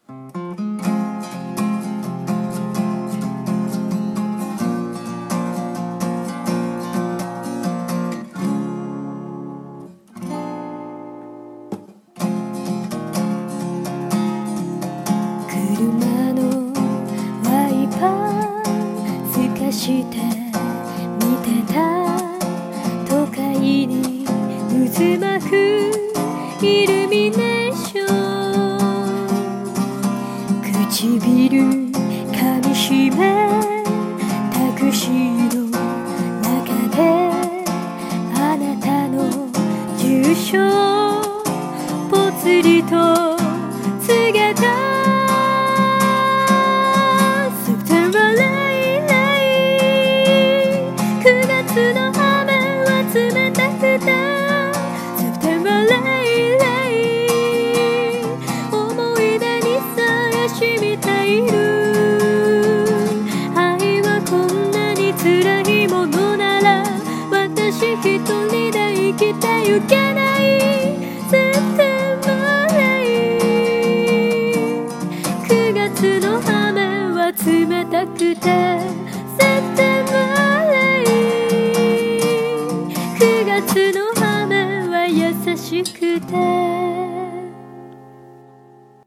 車のワイパー透かして見てた都会に渦巻くイルミネーション、唇噛みしめタクシーの中であなたの住所ぽつりと告げた。September rain rain 9月の雨は冷たくて September rain rain 思い出にさえ染みている。愛はこんなに辛いものなら私一人で生きてゆけない。